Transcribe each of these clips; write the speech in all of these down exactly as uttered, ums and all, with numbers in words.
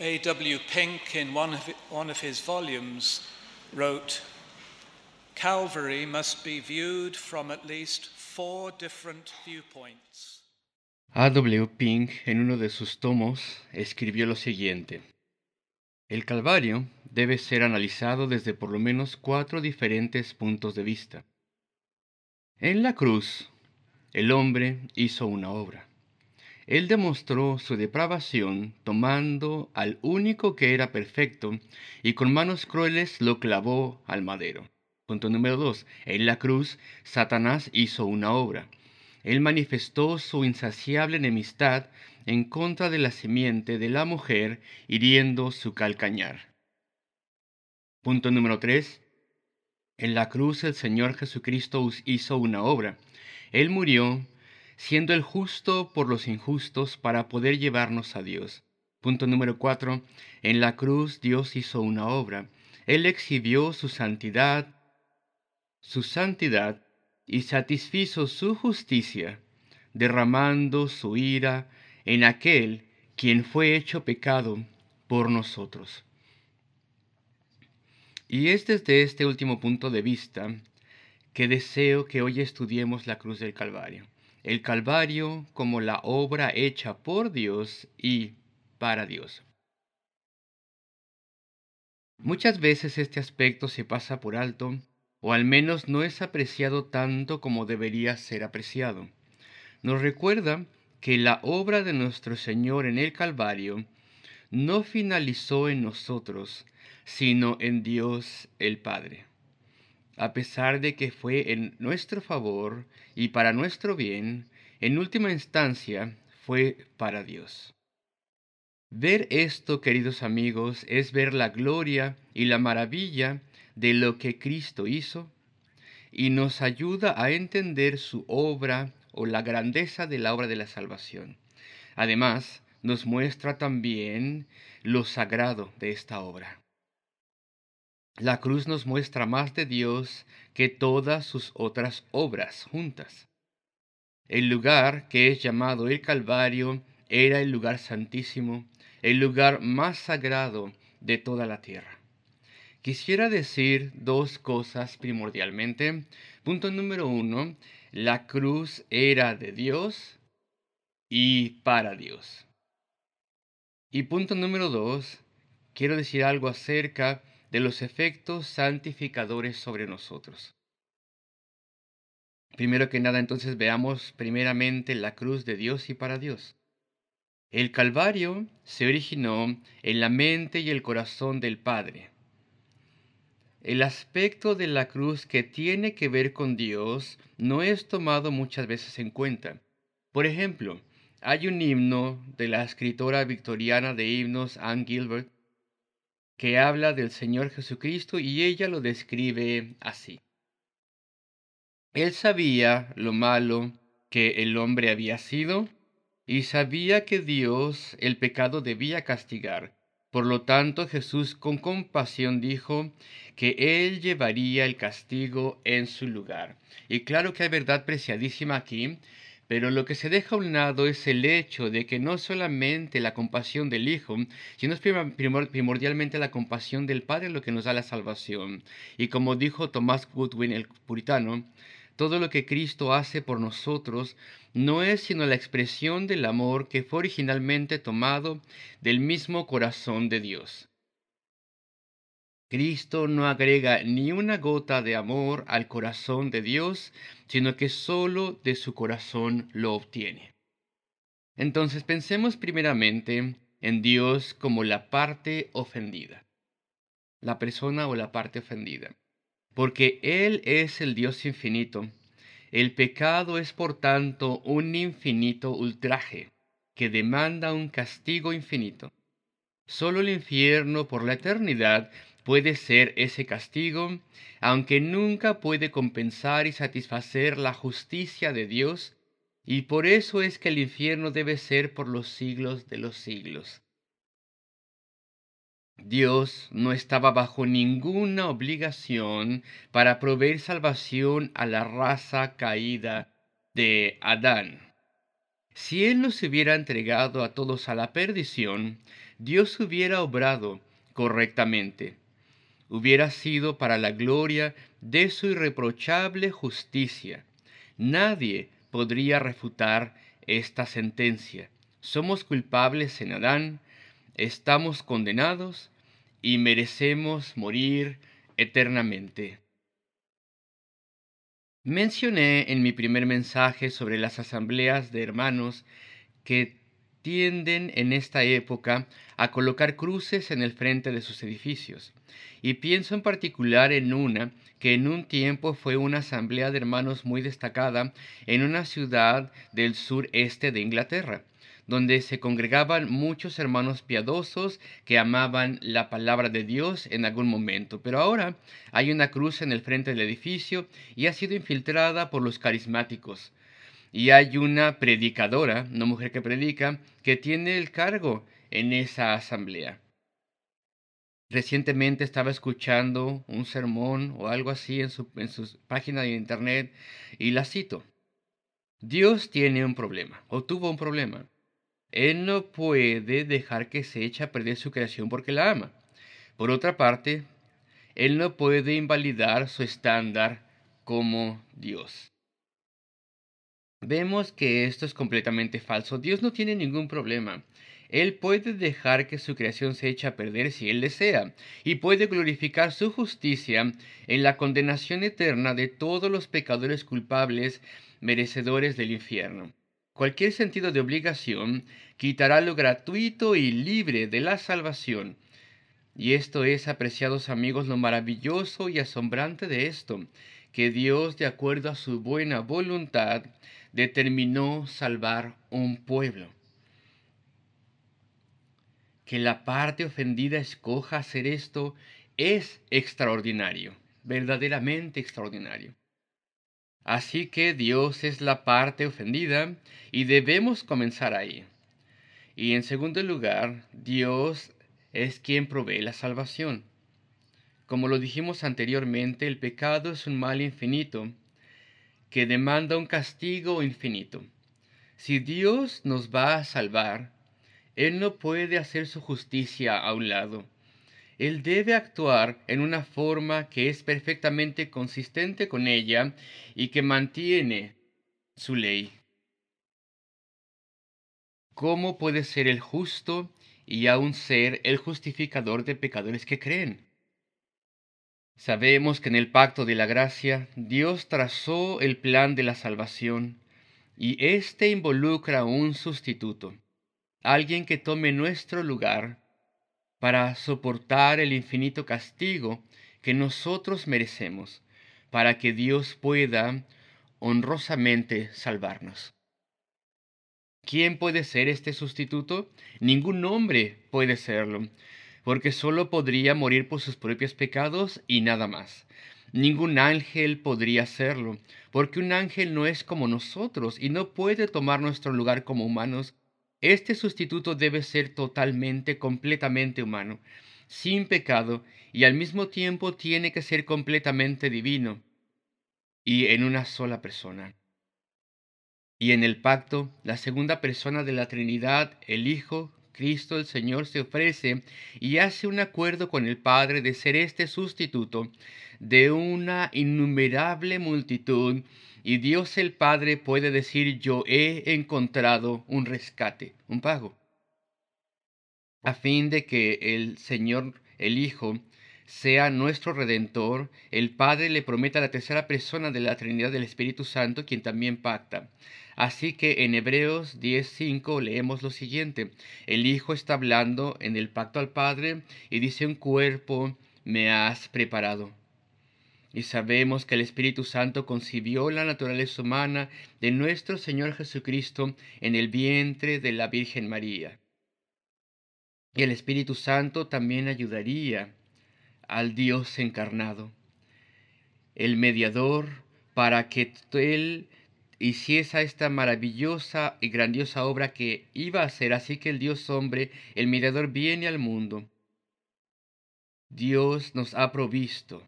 A W Pink, in one of, one of his volumes, wrote, Calvary must be viewed from at least four different viewpoints. A W Pink, en uno de sus tomos, escribió lo siguiente: el Calvario debe ser analizado desde por lo menos cuatro diferentes puntos de vista. En la cruz, el hombre hizo una obra. Él demostró su depravación tomando al único que era perfecto y con manos crueles lo clavó al madero. Punto número dos. En la cruz, Satanás hizo una obra. Él manifestó su insaciable enemistad en contra de la simiente de la mujer, hiriendo su calcañar. Punto número tres. En la cruz el Señor Jesucristo hizo una obra. Él murió siendo el justo por los injustos para poder llevarnos a Dios. Punto número cuatro. En la cruz Dios hizo una obra. Él exhibió su santidad, su santidad y satisfizo su justicia, derramando su ira en aquel quien fue hecho pecado por nosotros. Y es desde este último punto de vista que deseo que hoy estudiemos la cruz del Calvario. El Calvario como la obra hecha por Dios y para Dios. Muchas veces este aspecto se pasa por alto, o al menos no es apreciado tanto como debería ser apreciado. Nos recuerda que la obra de nuestro Señor en el Calvario no finalizó en nosotros, sino en Dios el Padre. A pesar de que fue en nuestro favor y para nuestro bien, en última instancia fue para Dios. Ver esto, queridos amigos, es ver la gloria y la maravilla de lo que Cristo hizo y nos ayuda a entender su obra o la grandeza de la obra de la salvación. Además, nos muestra también lo sagrado de esta obra. La cruz nos muestra más de Dios que todas sus otras obras juntas. El lugar que es llamado el Calvario era el lugar santísimo, el lugar más sagrado de toda la tierra. Quisiera decir dos cosas primordialmente. Punto número uno, la cruz era de Dios y para Dios. Y punto número dos, quiero decir algo acerca de los efectos santificadores sobre nosotros. Primero que nada, entonces veamos primeramente la cruz de Dios y para Dios. El Calvario se originó en la mente y el corazón del Padre. El aspecto de la cruz que tiene que ver con Dios no es tomado muchas veces en cuenta. Por ejemplo, hay un himno de la escritora victoriana de himnos Anne Gilbert que habla del Señor Jesucristo y ella lo describe así. Él sabía lo malo que el hombre había sido y sabía que Dios el pecado debía castigar. Por lo tanto, Jesús con compasión dijo que Él llevaría el castigo en su lugar. Y claro que hay verdad preciadísima aquí, pero lo que se deja a un lado es el hecho de que no solamente la compasión del Hijo, sino es prima- primor- primordialmente la compasión del Padre lo que nos da la salvación. Y como dijo Thomas Goodwin, el puritano, todo lo que Cristo hace por nosotros no es sino la expresión del amor que fue originalmente tomado del mismo corazón de Dios. Cristo no agrega ni una gota de amor al corazón de Dios, sino que sólo de su corazón lo obtiene. Entonces pensemos primeramente en Dios como la parte ofendida, la persona o la parte ofendida, porque Él es el Dios infinito. El pecado es por tanto un infinito ultraje que demanda un castigo infinito. Solo el infierno por la eternidad puede ser ese castigo, aunque nunca puede compensar y satisfacer la justicia de Dios, y por eso es que el infierno debe ser por los siglos de los siglos. Dios no estaba bajo ninguna obligación para proveer salvación a la raza caída de Adán. Si Él nos hubiera entregado a todos a la perdición, Dios hubiera obrado correctamente. Hubiera sido para la gloria de su irreprochable justicia. Nadie podría refutar esta sentencia. Somos culpables en Adán, estamos condenados y merecemos morir eternamente. Mencioné en mi primer mensaje sobre las asambleas de hermanos que tienden en esta época a colocar cruces en el frente de sus edificios. Y pienso en particular en una que en un tiempo fue una asamblea de hermanos muy destacada en una ciudad del sureste de Inglaterra, donde se congregaban muchos hermanos piadosos que amaban la palabra de Dios en algún momento. Pero ahora hay una cruz en el frente del edificio y ha sido infiltrada por los carismáticos. Y hay una predicadora, una mujer que predica, que tiene el cargo en esa asamblea. Recientemente estaba escuchando un sermón o algo así en su, en su página de internet y la cito. Dios tiene un problema, o tuvo un problema. Él no puede dejar que se eche a perder su creación porque la ama. Por otra parte, Él no puede invalidar su estándar como Dios. Vemos que esto es completamente falso. Dios no tiene ningún problema. Él puede dejar que su creación se eche a perder si Él desea, y puede glorificar su justicia en la condenación eterna de todos los pecadores culpables, merecedores del infierno. Cualquier sentido de obligación quitará lo gratuito y libre de la salvación. Y esto es, apreciados amigos, lo maravilloso y asombrante de esto, que Dios, de acuerdo a su buena voluntad, determinó salvar un pueblo. Que la parte ofendida escoja hacer esto es extraordinario, verdaderamente extraordinario. Así que Dios es la parte ofendida y debemos comenzar ahí. Y en segundo lugar, Dios es quien provee la salvación. Como lo dijimos anteriormente, el pecado es un mal infinito que demanda un castigo infinito. Si Dios nos va a salvar, Él no puede hacer su justicia a un lado. Él debe actuar en una forma que es perfectamente consistente con ella y que mantiene su ley. ¿Cómo puede ser el justo y aún ser el justificador de pecadores que creen? Sabemos que en el pacto de la gracia Dios trazó el plan de la salvación y éste involucra un sustituto, alguien que tome nuestro lugar para soportar el infinito castigo que nosotros merecemos, para que Dios pueda honrosamente salvarnos. ¿Quién puede ser este sustituto? Ningún hombre puede serlo, porque solo podría morir por sus propios pecados y nada más. Ningún ángel podría hacerlo, porque un ángel no es como nosotros y no puede tomar nuestro lugar como humanos. Este sustituto debe ser totalmente, completamente humano, sin pecado, y al mismo tiempo tiene que ser completamente divino y en una sola persona. Y en el pacto, la segunda persona de la Trinidad, el Hijo, Cristo el Señor, se ofrece y hace un acuerdo con el Padre de ser este sustituto de una innumerable multitud. Y Dios el Padre puede decir, yo he encontrado un rescate, un pago, a fin de que el Señor, el Hijo, sea nuestro Redentor. El Padre le promete a la tercera persona de la Trinidad del Espíritu Santo, quien también pacta. Así que en Hebreos diez cinco leemos lo siguiente. El Hijo está hablando en el pacto al Padre y dice, un cuerpo me has preparado. Y sabemos que el Espíritu Santo concibió la naturaleza humana de nuestro Señor Jesucristo en el vientre de la Virgen María. Y el Espíritu Santo también ayudaría al Dios encarnado, el mediador, para que Él hiciese esta maravillosa y grandiosa obra que iba a hacer. Así que el Dios hombre, el mediador, viene al mundo. Dios nos ha provisto.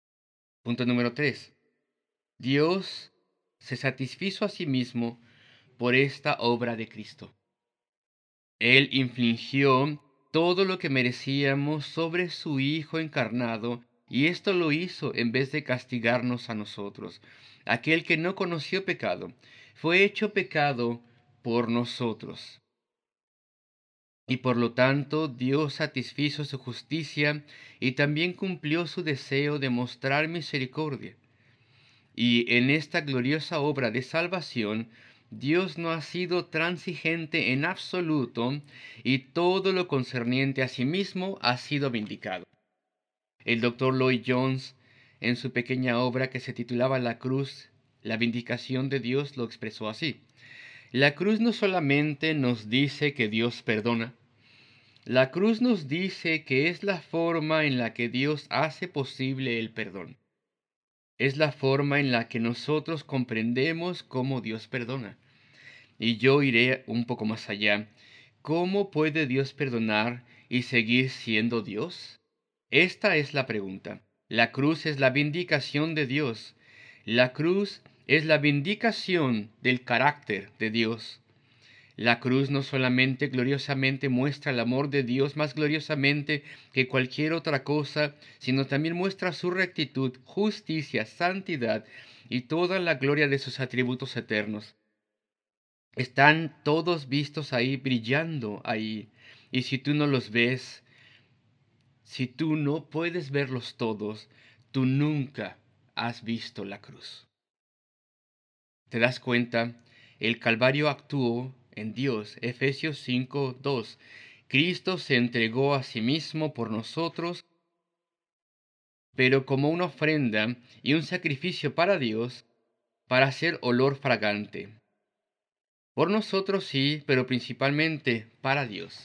Punto número tres. Dios se satisfizo a sí mismo por esta obra de Cristo. Él infligió todo lo que merecíamos sobre su Hijo encarnado, y esto lo hizo en vez de castigarnos a nosotros. Aquel que no conoció pecado, fue hecho pecado por nosotros. Y por lo tanto Dios satisfizo su justicia y también cumplió su deseo de mostrar misericordia. Y en esta gloriosa obra de salvación, Dios no ha sido transigente en absoluto, y todo lo concerniente a sí mismo ha sido vindicado. El doctor Lloyd Jones, en su pequeña obra que se titulaba La cruz, la vindicación de Dios, lo expresó así: la cruz no solamente nos dice que Dios perdona, la cruz nos dice que es la forma en la que Dios hace posible el perdón. Es la forma en la que nosotros comprendemos cómo Dios perdona. Y yo iré un poco más allá. ¿Cómo puede Dios perdonar y seguir siendo Dios? Esta es la pregunta. La cruz es la vindicación de Dios. La cruz es la vindicación del carácter de Dios. La cruz no solamente gloriosamente muestra el amor de Dios más gloriosamente que cualquier otra cosa, sino también muestra su rectitud, justicia, santidad y toda la gloria de sus atributos eternos. Están todos vistos ahí, brillando ahí. Y si tú no los ves, si tú no puedes verlos todos, tú nunca has visto la cruz. ¿Te das cuenta? El Calvario actuó en Dios. Efesios cinco dos. Cristo se entregó a sí mismo por nosotros, pero como una ofrenda y un sacrificio para Dios, para hacer olor fragante. Por nosotros sí, pero principalmente para Dios.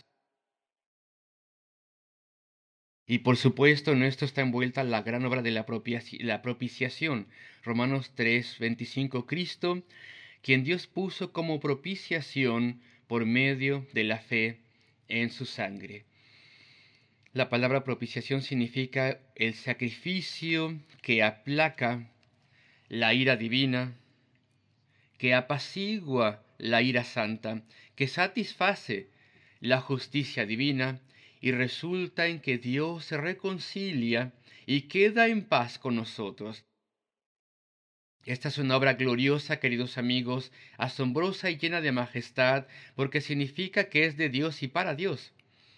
Y por supuesto en esto está envuelta la gran obra de la, propici- la propiciación. Romanos tres veinticinco. Cristo, quien Dios puso como propiciación por medio de la fe en su sangre. La palabra propiciación significa el sacrificio que aplaca la ira divina, que apacigua la ira santa, que satisface la justicia divina y resulta en que Dios se reconcilia y queda en paz con nosotros. Esta es una obra gloriosa, queridos amigos, asombrosa y llena de majestad, porque significa que es de Dios y para Dios,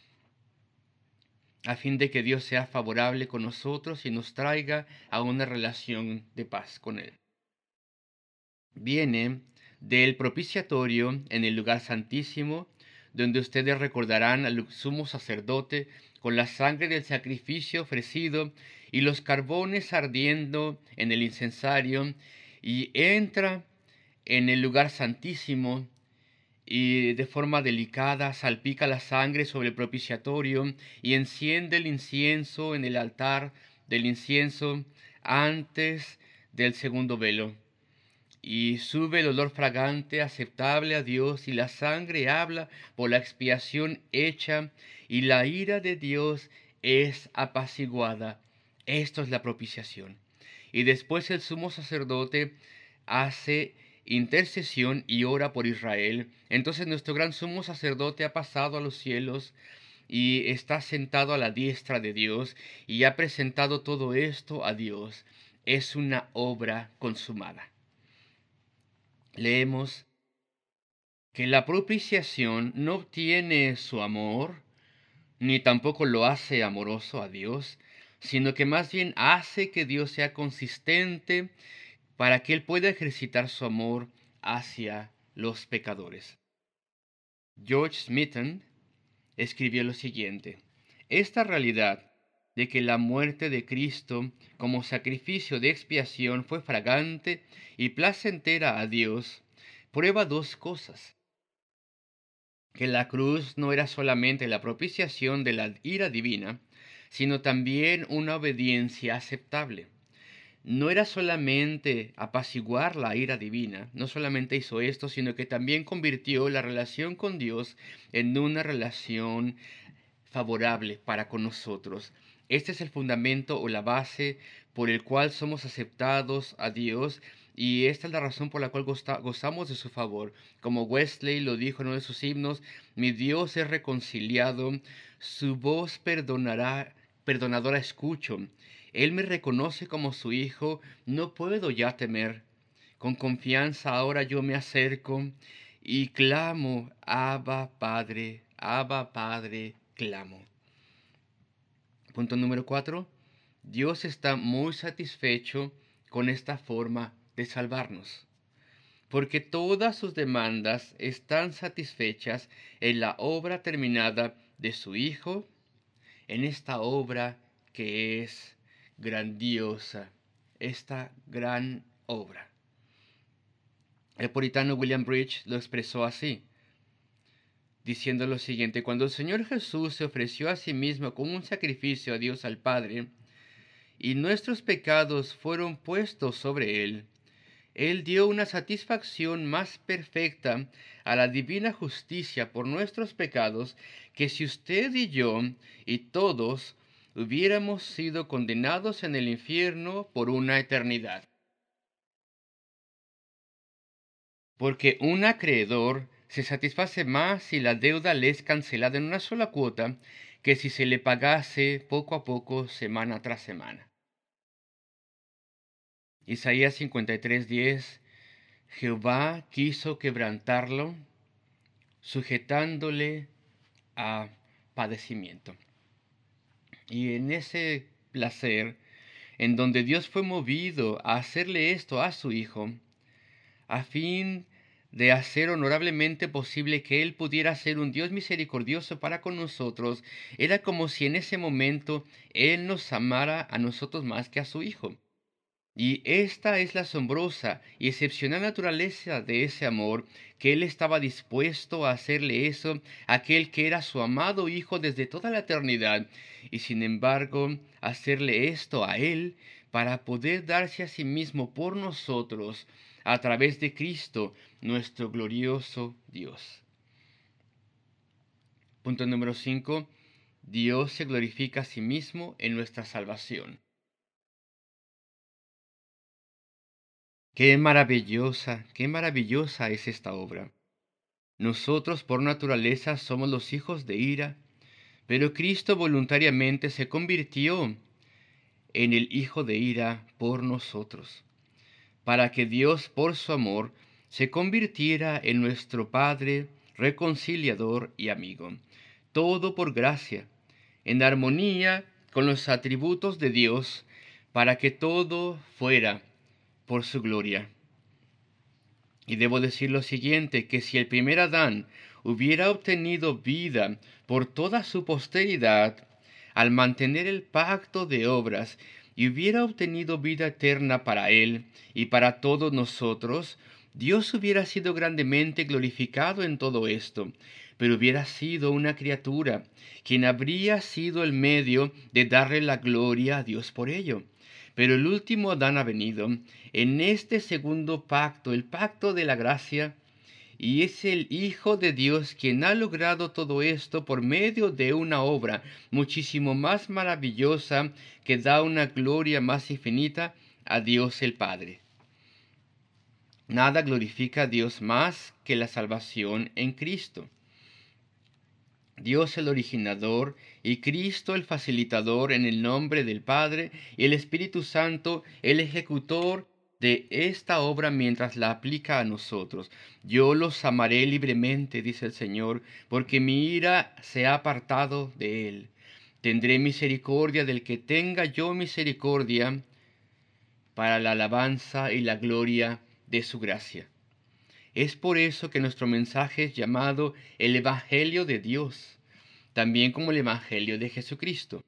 a fin de que Dios sea favorable con nosotros y nos traiga a una relación de paz con Él. Viene del propiciatorio en el lugar santísimo, donde ustedes recordarán al sumo sacerdote con la sangre del sacrificio ofrecido y los carbones ardiendo en el incensario, y entra en el lugar santísimo y de forma delicada salpica la sangre sobre el propiciatorio y enciende el incienso en el altar del incienso antes del segundo velo. Y sube el olor fragante aceptable a Dios, y la sangre habla por la expiación hecha, y la ira de Dios es apaciguada. Esto es la propiciación. Y después el sumo sacerdote hace intercesión y ora por Israel. Entonces nuestro gran sumo sacerdote ha pasado a los cielos y está sentado a la diestra de Dios y ha presentado todo esto a Dios. Es una obra consumada. Leemos que la propiciación no obtiene su amor, ni tampoco lo hace amoroso a Dios, sino que más bien hace que Dios sea consistente para que Él pueda ejercitar su amor hacia los pecadores. George Smeaton escribió lo siguiente: esta realidad de que la muerte de Cristo como sacrificio de expiación fue fragante y placentera a Dios, prueba dos cosas: que la cruz no era solamente la propiciación de la ira divina, sino también una obediencia aceptable. No era solamente apaciguar la ira divina, no solamente hizo esto, sino que también convirtió la relación con Dios en una relación favorable para con nosotros. Este es el fundamento o la base por el cual somos aceptados a Dios y esta es la razón por la cual goza- gozamos de su favor. Como Wesley lo dijo en uno de sus himnos, mi Dios es reconciliado, su voz perdonará, perdonadora escucho. Él me reconoce como su hijo, no puedo ya temer. Con confianza ahora yo me acerco y clamo, Abba Padre, Abba Padre, clamo. Punto número cuatro. Dios está muy satisfecho con esta forma de salvarnos, porque todas sus demandas están satisfechas en la obra terminada de su Hijo, en esta obra que es grandiosa, esta gran obra. El puritano William Bridge lo expresó así, diciendo lo siguiente: cuando el Señor Jesús se ofreció a sí mismo como un sacrificio a Dios al Padre, y nuestros pecados fueron puestos sobre él, Él dio una satisfacción más perfecta a la divina justicia por nuestros pecados que si usted y yo y todos hubiéramos sido condenados en el infierno por una eternidad. Porque un acreedor se satisface más si la deuda le es cancelada en una sola cuota que si se le pagase poco a poco, semana tras semana. Isaías cincuenta y tres, diez. Jehová quiso quebrantarlo, sujetándole a padecimiento. Y en ese placer, en donde Dios fue movido a hacerle esto a su Hijo, a fin de hacer honorablemente posible que Él pudiera ser un Dios misericordioso para con nosotros, era como si en ese momento Él nos amara a nosotros más que a su Hijo. Y esta es la asombrosa y excepcional naturaleza de ese amor, que Él estaba dispuesto a hacerle eso a aquel que era su amado Hijo desde toda la eternidad, y sin embargo hacerle esto a Él para poder darse a sí mismo por nosotros a través de Cristo, nuestro glorioso Dios. Punto número cinco. Dios se glorifica a sí mismo en nuestra salvación. Qué maravillosa, qué maravillosa es esta obra. Nosotros por naturaleza somos los hijos de ira, pero Cristo voluntariamente se convirtió en el hijo de ira por nosotros, para que Dios por su amor se convirtiera en nuestro Padre, reconciliador y amigo. Todo por gracia, en armonía con los atributos de Dios, para que todo fuera por su gloria. Y debo decir lo siguiente, que si el primer Adán hubiera obtenido vida por toda su posteridad, al mantener el pacto de obras, y hubiera obtenido vida eterna para él y para todos nosotros, Dios hubiera sido grandemente glorificado en todo esto, pero hubiera sido una criatura, quien habría sido el medio de darle la gloria a Dios por ello. Pero el último Adán ha venido en este segundo pacto, el pacto de la gracia, y es el Hijo de Dios quien ha logrado todo esto por medio de una obra muchísimo más maravillosa que da una gloria más infinita a Dios el Padre. Nada glorifica a Dios más que la salvación en Cristo. Dios el originador y Cristo el facilitador en el nombre del Padre y el Espíritu Santo el ejecutor de esta obra mientras la aplica a nosotros. Yo los amaré libremente, dice el Señor, porque mi ira se ha apartado de él. Tendré misericordia del que tenga yo misericordia, para la alabanza y la gloria de su gracia. Es por eso que nuestro mensaje es llamado el Evangelio de Dios, también como el Evangelio de Jesucristo.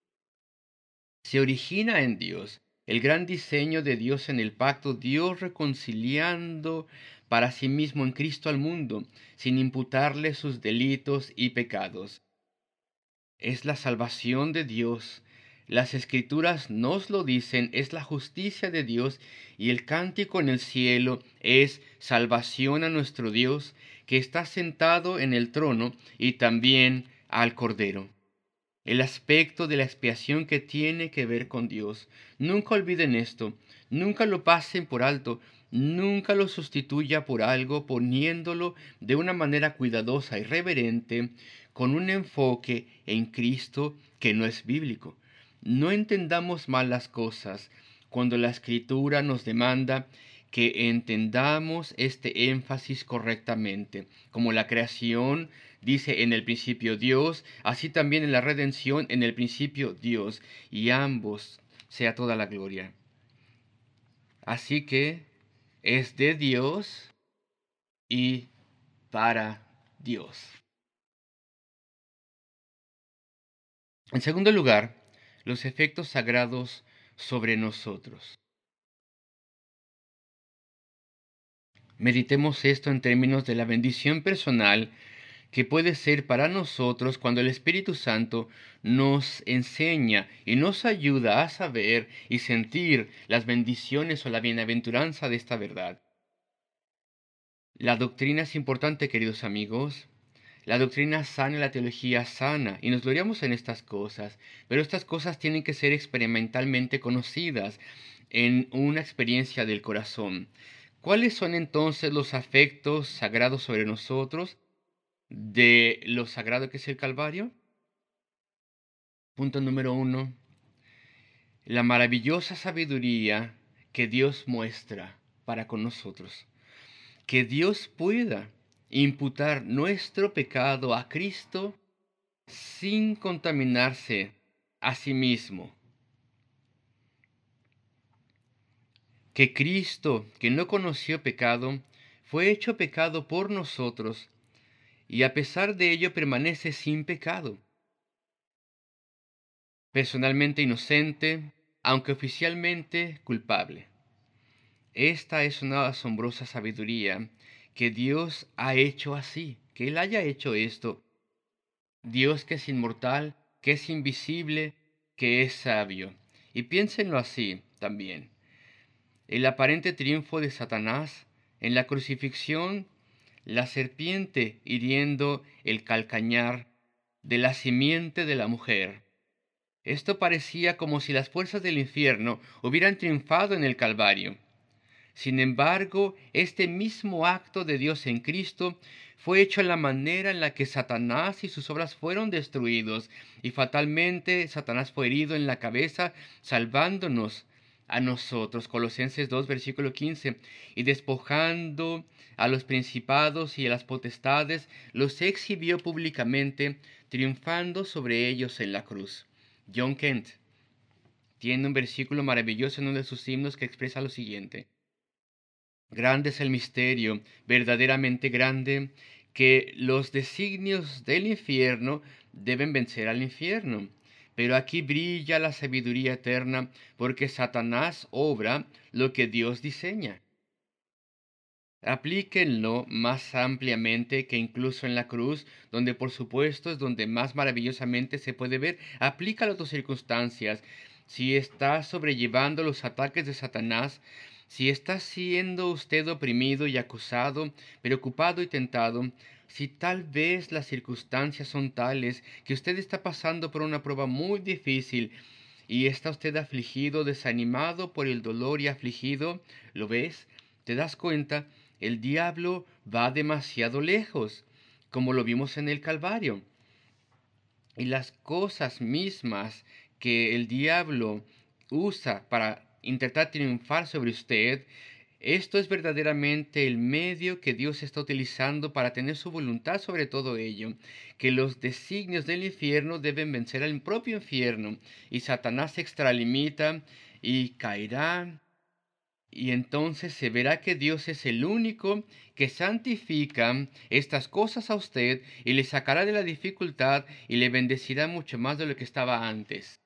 Se origina en Dios, el gran diseño de Dios en el pacto, Dios reconciliando para sí mismo en Cristo al mundo, sin imputarle sus delitos y pecados. Es la salvación de Dios. Las escrituras nos lo dicen, es la justicia de Dios, y el cántico en el cielo es salvación a nuestro Dios, que está sentado en el trono, y también al Cordero. El aspecto de la expiación que tiene que ver con Dios. Nunca olviden esto, nunca lo pasen por alto, Nunca lo sustituya por algo poniéndolo de una manera cuidadosa y reverente con un enfoque en Cristo que no es bíblico. No entendamos mal las cosas cuando la Escritura nos demanda que entendamos este énfasis correctamente. Como la creación dice en el principio Dios, así también en la redención en el principio Dios, y ambos sea toda la gloria. Así que es de Dios y para Dios. En segundo lugar, los efectos sagrados sobre nosotros. Meditemos esto en términos de la bendición personal que puede ser para nosotros cuando el Espíritu Santo nos enseña y nos ayuda a saber y sentir las bendiciones o la bienaventuranza de esta verdad. La doctrina es importante, queridos amigos. La doctrina sana y la teología sana, y nos gloriamos en estas cosas, pero estas cosas tienen que ser experimentalmente conocidas en una experiencia del corazón. ¿Cuáles son entonces los afectos sagrados sobre nosotros de lo sagrado que es el Calvario? Punto número uno, la maravillosa sabiduría que Dios muestra para con nosotros. Que Dios pueda imputar nuestro pecado a Cristo sin contaminarse a sí mismo. Que Cristo, que no conoció pecado, fue hecho pecado por nosotros y a pesar de ello permanece sin pecado. Personalmente inocente, aunque oficialmente culpable. Esta es una asombrosa sabiduría que Dios ha hecho así, que Él haya hecho esto. Dios que es inmortal, que es invisible, que es sabio. Y piénsenlo así también. El aparente triunfo de Satanás en la crucifixión, la serpiente hiriendo el calcañar de la simiente de la mujer. Esto parecía como si las fuerzas del infierno hubieran triunfado en el Calvario. Sin embargo, este mismo acto de Dios en Cristo fue hecho en la manera en la que Satanás y sus obras fueron destruidos, y fatalmente Satanás fue herido en la cabeza, salvándonos a nosotros. Colosenses dos, versículo quince. Y despojando a los principados y a las potestades, los exhibió públicamente, triunfando sobre ellos en la cruz. John Kent tiene un versículo maravilloso en uno de sus himnos que expresa lo siguiente. Grande es el misterio, verdaderamente grande, que los designios del infierno deben vencer al infierno. Pero aquí brilla la sabiduría eterna, porque Satanás obra lo que Dios diseña. Aplíquenlo más ampliamente que incluso en la cruz, donde por supuesto es donde más maravillosamente se puede ver. Aplícalo a tus circunstancias. Si estás sobrellevando los ataques de Satanás, si está siendo usted oprimido y acusado, preocupado y tentado, si tal vez las circunstancias son tales que usted está pasando por una prueba muy difícil y está usted afligido, desanimado por el dolor y afligido, ¿lo ves? ¿Te das cuenta? El diablo va demasiado lejos, como lo vimos en el Calvario. Y las cosas mismas que el diablo usa para intentar triunfar sobre usted, esto es verdaderamente el medio que Dios está utilizando para tener su voluntad sobre todo ello, que los designios del infierno deben vencer al propio infierno, y Satanás se extralimita y caerá, y entonces se verá que Dios es el único que santifica estas cosas a usted y le sacará de la dificultad y le bendecirá mucho más de lo que estaba antes.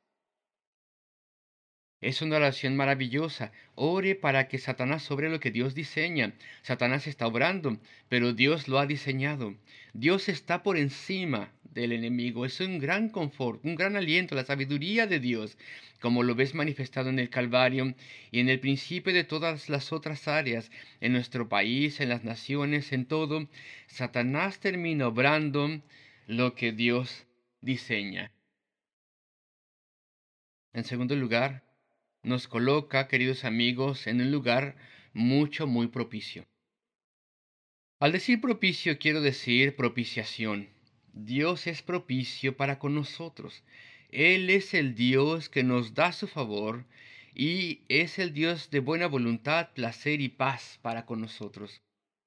Es una oración maravillosa. Ore para que Satanás sobre lo que Dios diseña. Satanás está obrando, pero Dios lo ha diseñado. Dios está por encima del enemigo. Es un gran confort, un gran aliento, la sabiduría de Dios, como lo ves manifestado en el Calvario y en el principio de todas las otras áreas, en nuestro país, en las naciones, en todo. Satanás termina obrando lo que Dios diseña. En segundo lugar, nos coloca, queridos amigos, en un lugar mucho, muy propicio. Al decir propicio quiero decir propiciación. Dios es propicio para con nosotros. Él es el Dios que nos da su favor y es el Dios de buena voluntad, placer y paz para con nosotros.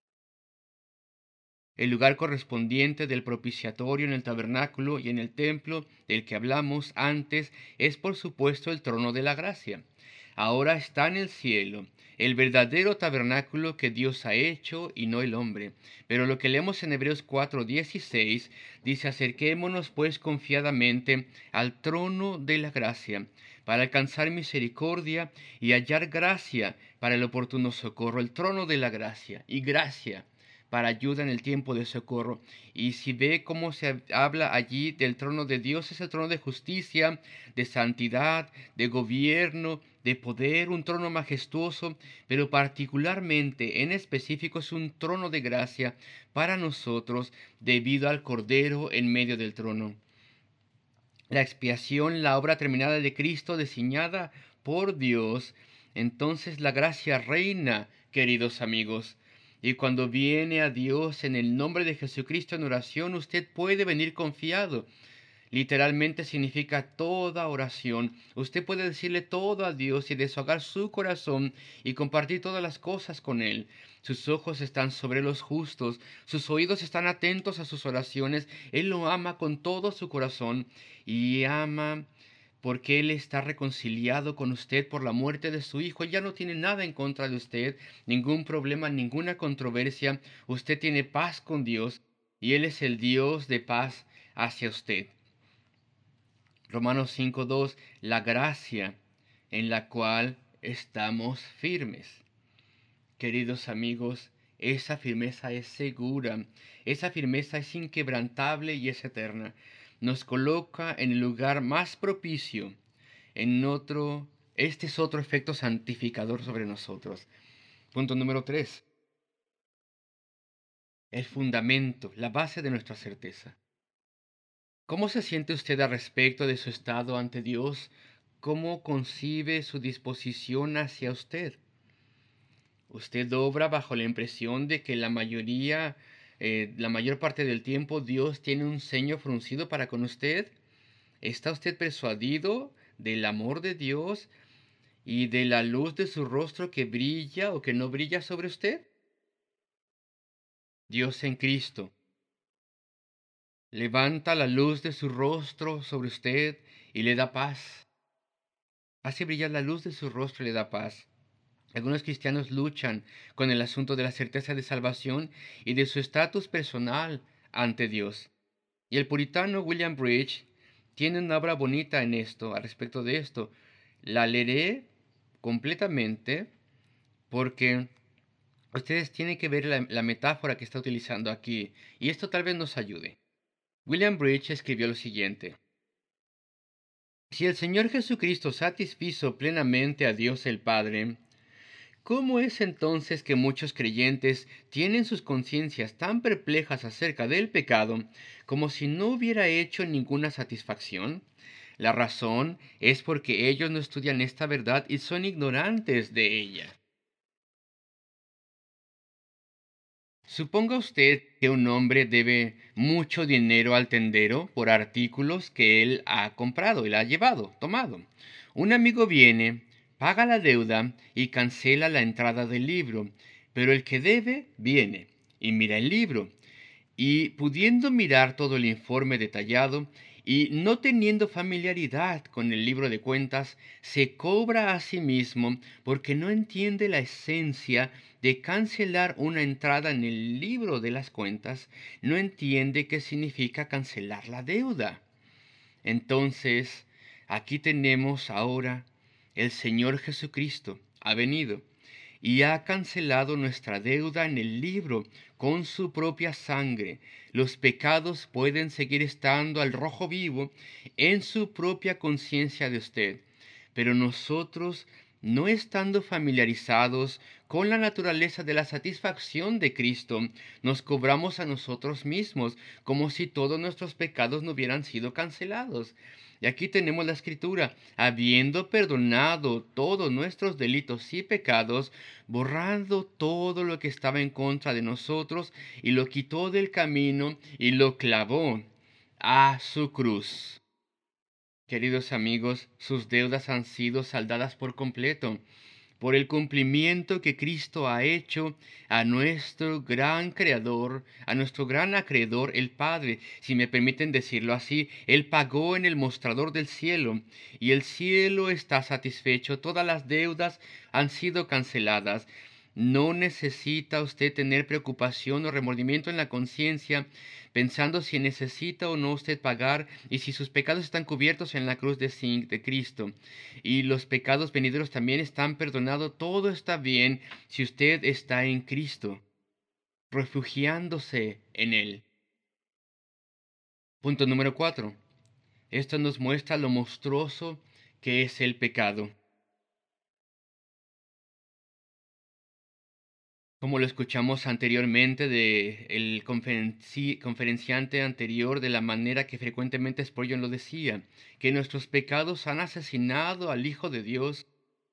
El lugar correspondiente del propiciatorio en el tabernáculo y en el templo del que hablamos antes es por supuesto el trono de la gracia. Ahora está en el cielo, el verdadero tabernáculo que Dios ha hecho y no el hombre. Pero lo que leemos en Hebreos cuatro dieciséis dice: acerquémonos pues confiadamente al trono de la gracia, para alcanzar misericordia y hallar gracia para el oportuno socorro. El trono de la gracia y gracia para ayuda en el tiempo de socorro. Y si ve cómo se habla allí del trono de Dios, es el trono de justicia, de santidad, de gobierno, de poder, un trono majestuoso, pero particularmente en específico es un trono de gracia para nosotros debido al Cordero en medio del trono. La expiación, la obra terminada de Cristo, diseñada por Dios, entonces la gracia reina, queridos amigos. Y cuando viene a Dios en el nombre de Jesucristo en oración, usted puede venir confiado. Literalmente significa toda oración. Usted puede decirle todo a Dios y deshogar su corazón y compartir todas las cosas con Él. Sus ojos están sobre los justos, sus oídos están atentos a sus oraciones. Él lo ama con todo su corazón y ama porque Él está reconciliado con usted por la muerte de su Hijo. Él ya no tiene nada en contra de usted, ningún problema, ninguna controversia. Usted tiene paz con Dios y Él es el Dios de paz hacia usted. Romanos cinco dos, la gracia en la cual estamos firmes. Queridos amigos, esa firmeza es segura, esa firmeza es inquebrantable y es eterna. Nos coloca en el lugar más propicio. En otro, este es otro efecto santificador sobre nosotros. Punto número tres. El fundamento, la base de nuestra certeza. ¿Cómo se siente usted al respecto de su estado ante Dios? ¿Cómo concibe su disposición hacia usted? ¿Usted obra bajo la impresión de que la mayoría, eh, la mayor parte del tiempo Dios tiene un ceño fruncido para con usted? ¿Está usted persuadido del amor de Dios y de la luz de su rostro que brilla o que no brilla sobre usted? Dios en Cristo levanta la luz de su rostro sobre usted y le da paz. Hace brillar la luz de su rostro y le da paz. Algunos cristianos luchan con el asunto de la certeza de salvación y de su estatus personal ante Dios. Y el puritano William Bridge tiene una obra bonita en esto, al respecto de esto. La leeré completamente porque ustedes tienen que ver la, la metáfora que está utilizando aquí, y esto tal vez nos ayude. William Bridge escribió lo siguiente: si el Señor Jesucristo satisfizo plenamente a Dios el Padre, ¿cómo es entonces que muchos creyentes tienen sus conciencias tan perplejas acerca del pecado como si no hubiera hecho ninguna satisfacción? La razón es porque ellos no estudian esta verdad y son ignorantes de ella. Suponga usted que un hombre debe mucho dinero al tendero por artículos que él ha comprado, él ha llevado, tomado. Un amigo viene, paga la deuda y cancela la entrada del libro, pero el que debe viene y mira el libro, y pudiendo mirar todo el informe detallado y no teniendo familiaridad con el libro de cuentas, se cobra a sí mismo porque no entiende la esencia de cancelar una entrada en el libro de las cuentas, no entiende qué significa cancelar la deuda. Entonces, aquí tenemos ahora el Señor Jesucristo ha venido y ha cancelado nuestra deuda en el libro con su propia sangre. Los pecados pueden seguir estando al rojo vivo en su propia conciencia de usted, pero nosotros no estando familiarizados con la naturaleza de la satisfacción de Cristo, nos cobramos a nosotros mismos como si todos nuestros pecados no hubieran sido cancelados. Y aquí tenemos la escritura: habiendo perdonado todos nuestros delitos y pecados, borrando todo lo que estaba en contra de nosotros, y lo quitó del camino y lo clavó a su cruz. Queridos amigos, sus deudas han sido saldadas por completo por el cumplimiento que Cristo ha hecho a nuestro gran Creador, a nuestro gran acreedor, el Padre. Si me permiten decirlo así, Él pagó en el mostrador del cielo y el cielo está satisfecho. Todas las deudas han sido canceladas. No necesita usted tener preocupación o remordimiento en la conciencia, pensando si necesita o no usted pagar y si sus pecados están cubiertos en la cruz de, zinc de Cristo. Y los pecados venideros también están perdonados. Todo está bien si usted está en Cristo, refugiándose en Él. Punto número cuatro. Esto nos muestra lo monstruoso que es el pecado. Como lo escuchamos anteriormente de el conferenci- conferenciante anterior, de la manera que frecuentemente Spurgeon lo decía, que nuestros pecados han asesinado al Hijo de Dios.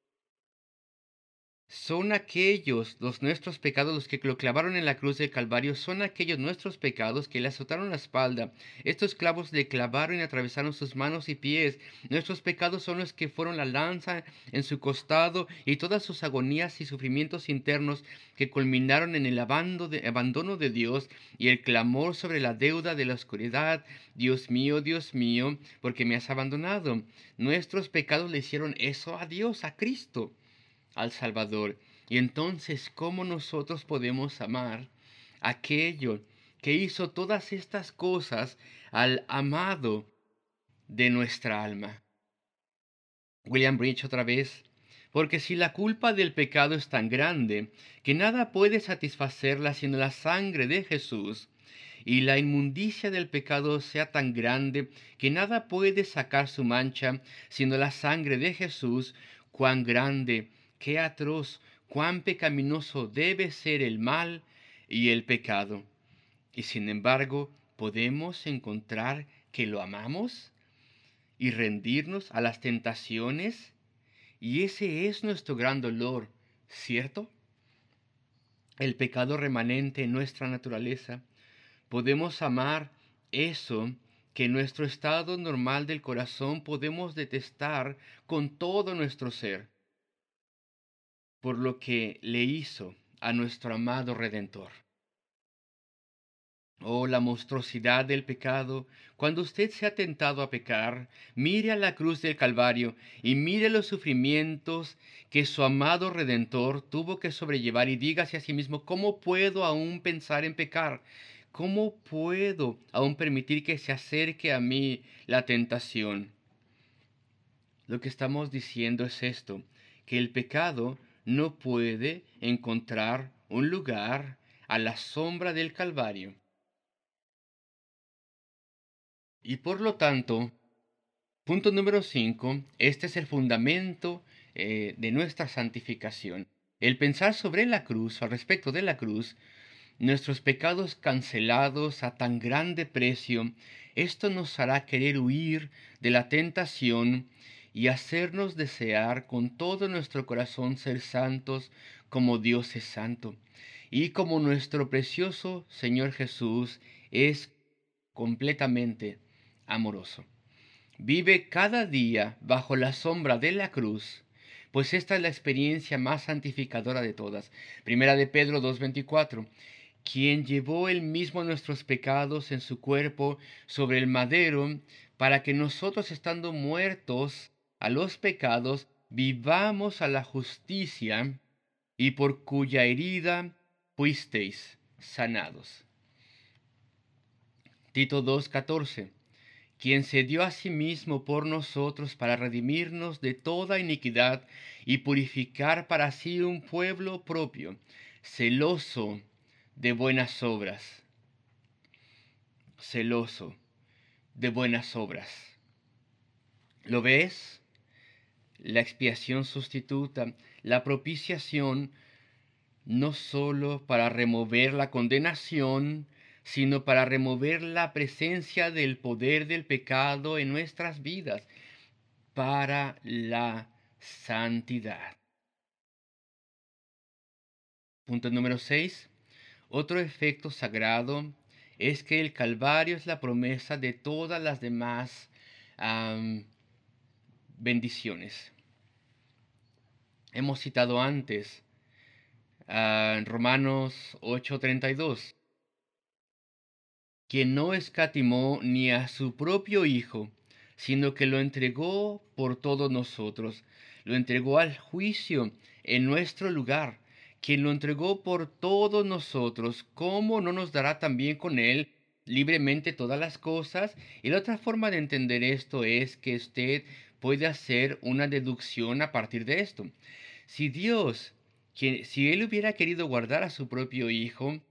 Son aquellos, los nuestros pecados, los que lo clavaron en la cruz del Calvario, son aquellos nuestros pecados que le azotaron la espalda. Estos clavos le clavaron y atravesaron sus manos y pies. Nuestros pecados son los que fueron la lanza en su costado y todas sus agonías y sufrimientos internos que culminaron en el abando de- abandono de Dios y el clamor sobre la deuda de la oscuridad. Dios mío, Dios mío, ¿por qué me has abandonado? Nuestros pecados le hicieron eso a Dios, a Cristo, al Salvador. Y entonces, ¿cómo nosotros podemos amar a aquello que hizo todas estas cosas al amado de nuestra alma? William Bridge otra vez. Porque si la culpa del pecado es tan grande que nada puede satisfacerla sino la sangre de Jesús, y la inmundicia del pecado sea tan grande que nada puede sacar su mancha sino la sangre de Jesús, cuán grande, qué atroz, cuán pecaminoso debe ser el mal y el pecado. Y sin embargo, ¿podemos encontrar que lo amamos y rendirnos a las tentaciones? Y ese es nuestro gran dolor, ¿cierto? El pecado remanente en nuestra naturaleza. Podemos amar eso que en nuestro estado normal del corazón podemos detestar con todo nuestro ser, por lo que le hizo a nuestro amado Redentor. Oh, la monstruosidad del pecado. Cuando usted se ha tentado a pecar, mire a la cruz del Calvario y mire los sufrimientos que su amado Redentor tuvo que sobrellevar, y dígase a sí mismo: ¿cómo puedo aún pensar en pecar? ¿Cómo puedo aún permitir que se acerque a mí la tentación? Lo que estamos diciendo es esto: que el pecado no puede encontrar un lugar a la sombra del Calvario. Y por lo tanto, punto número cinco, este es el fundamento eh, de nuestra santificación. El pensar sobre la cruz, al respecto de la cruz, nuestros pecados cancelados a tan grande precio, esto nos hará querer huir de la tentación y hacernos desear con todo nuestro corazón ser santos como Dios es santo y como nuestro precioso Señor Jesús es completamente amoroso. Vive cada día bajo la sombra de la cruz, pues esta es la experiencia más santificadora de todas. Primera de Pedro dos veinticuatro. Quien llevó él mismo nuestros pecados en su cuerpo sobre el madero, para que nosotros, estando muertos a los pecados, vivamos a la justicia, y por cuya herida fuisteis sanados. Tito dos catorce. Quien se dio a sí mismo por nosotros para redimirnos de toda iniquidad y purificar para sí un pueblo propio, celoso de buenas obras. Celoso de buenas obras. ¿Lo ves? la expiación sustituta, la propiciación, no solo para remover la condenación, sino para remover la presencia del poder del pecado en nuestras vidas, para la santidad. Punto número seis. Otro efecto sagrado es que el Calvario es la promesa de todas las demás am, bendiciones. Hemos citado antes ah, en Romanos ocho treinta y dos, quien no escatimó ni a su propio Hijo, sino que lo entregó por todos nosotros, lo entregó al juicio en nuestro lugar, quien lo entregó por todos nosotros, ¿cómo no nos dará también con él libremente todas las cosas? Y la otra forma de entender esto es que usted puede hacer una deducción a partir de esto. Si Dios, quien, si él hubiera querido guardar a su propio Hijo,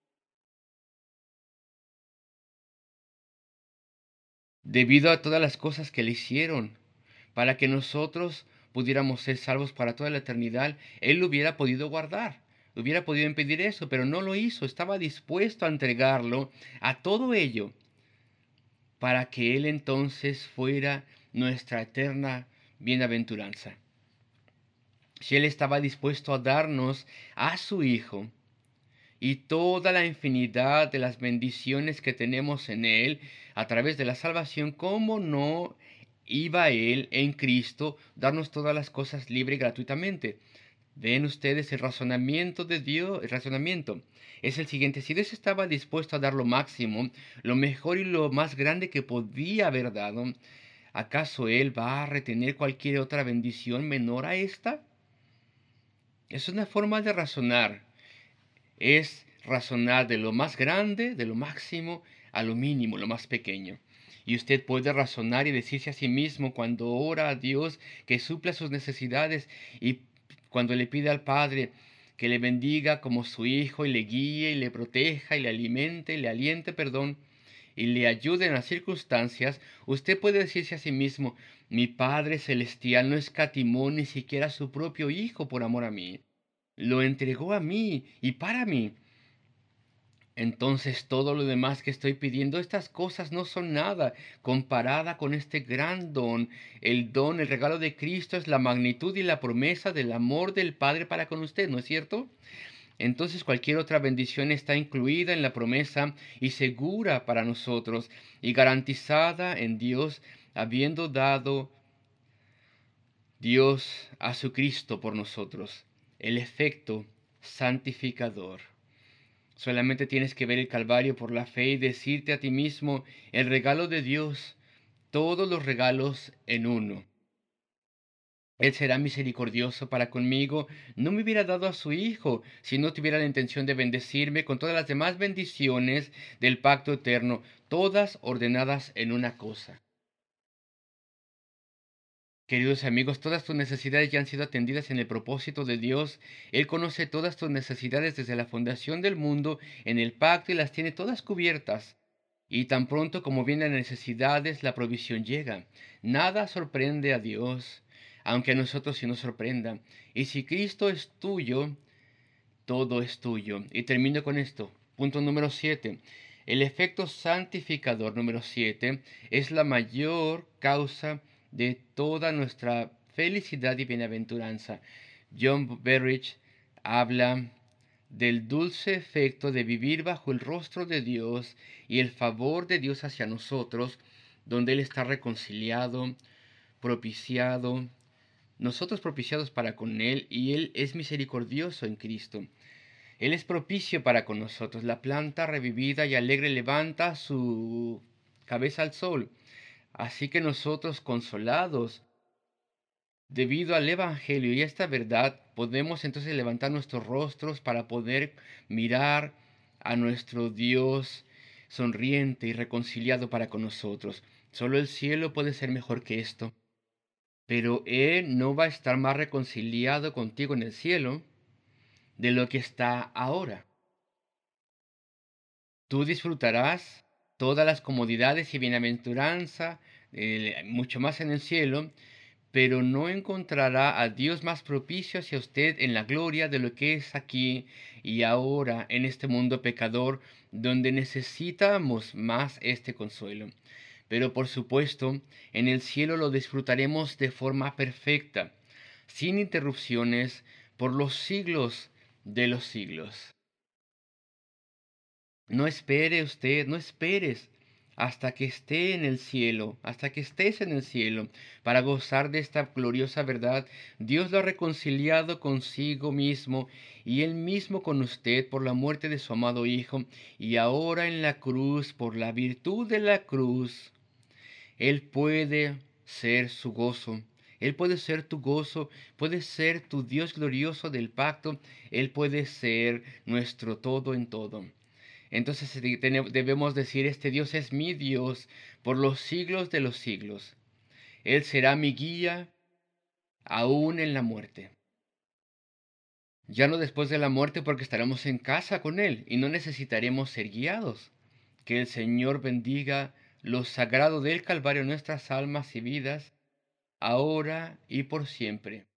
debido a todas las cosas que le hicieron, para que nosotros pudiéramos ser salvos para toda la eternidad, Él lo hubiera podido guardar, hubiera podido impedir eso, pero no lo hizo, estaba dispuesto a entregarlo a todo ello, para que Él entonces fuera nuestra eterna bienaventuranza. Si Él estaba dispuesto a darnos a su Hijo, y toda la infinidad de las bendiciones que tenemos en Él a través de la salvación, ¿cómo no iba Él en Cristo darnos todas las cosas libre y gratuitamente? Ven ustedes el razonamiento de Dios, el razonamiento es el siguiente: si Dios estaba dispuesto a dar lo máximo, lo mejor y lo más grande que podía haber dado, ¿acaso Él va a retener cualquier otra bendición menor a esta? Es una forma de razonar. Es razonar de lo más grande, de lo máximo, a lo mínimo, lo más pequeño. Y usted puede razonar y decirse a sí mismo cuando ora a Dios que supla sus necesidades, y cuando le pide al Padre que le bendiga como su hijo y le guíe y le proteja y le alimente y le aliente, perdón, y le ayude en las circunstancias, usted puede decirse a sí mismo: mi Padre Celestial no escatimó ni siquiera a su propio Hijo por amor a mí. Lo entregó a mí y para mí. Entonces todo lo demás que estoy pidiendo, estas cosas no son nada comparada con este gran don. El don, el regalo de Cristo es la magnitud y la promesa del amor del Padre para con usted, ¿no es cierto? Entonces cualquier otra bendición está incluida en la promesa y segura para nosotros y garantizada en Dios, habiendo dado Dios a su Cristo por nosotros. El efecto santificador. Solamente tienes que ver el Calvario por la fe y decirte a ti mismo: el regalo de Dios, todos los regalos en uno. Él será misericordioso para conmigo. No me hubiera dado a su Hijo si no tuviera la intención de bendecirme con todas las demás bendiciones del pacto eterno, todas ordenadas en una cosa. Queridos amigos, todas tus necesidades ya han sido atendidas en el propósito de Dios. Él conoce todas tus necesidades desde la fundación del mundo en el pacto y las tiene todas cubiertas. Y tan pronto como vienen las necesidades, la provisión llega. Nada sorprende a Dios, aunque a nosotros sí nos sorprenda. Y si Cristo es tuyo, todo es tuyo. Y termino con esto. Punto número siete. El efecto santificador número siete es la mayor causa de toda nuestra felicidad y bienaventuranza. John Berridge habla del dulce efecto de vivir bajo el rostro de Dios y el favor de Dios hacia nosotros, donde Él está reconciliado, propiciado, nosotros propiciados para con Él, y Él es misericordioso en Cristo. Él es propicio para con nosotros. La planta revivida y alegre levanta su cabeza al sol. Así que nosotros, consolados debido al Evangelio y esta verdad, podemos entonces levantar nuestros rostros para poder mirar a nuestro Dios sonriente y reconciliado para con nosotros. Solo el cielo puede ser mejor que esto. Pero Él no va a estar más reconciliado contigo en el cielo de lo que está ahora. Tú disfrutarás todas las comodidades y bienaventuranza, eh, mucho más en el cielo, pero no encontrará a Dios más propicio hacia usted en la gloria de lo que es aquí y ahora en este mundo pecador, donde necesitamos más este consuelo. Pero por supuesto, en el cielo lo disfrutaremos de forma perfecta, sin interrupciones, por los siglos de los siglos. No espere usted, no esperes hasta que esté en el cielo, hasta que estés en el cielo, para gozar de esta gloriosa verdad. Dios lo ha reconciliado consigo mismo y él mismo con usted por la muerte de su amado Hijo, y ahora en la cruz, por la virtud de la cruz, él puede ser su gozo. Él puede ser tu gozo, puede ser tu Dios glorioso del pacto, Él puede ser nuestro todo en todo. Entonces de- tene- debemos decir, este Dios es mi Dios por los siglos de los siglos. Él será mi guía aún en la muerte. Ya no después de la muerte porque estaremos en casa con Él y no necesitaremos ser guiados. Que el Señor bendiga lo sagrado del Calvario en nuestras almas y vidas, ahora y por siempre.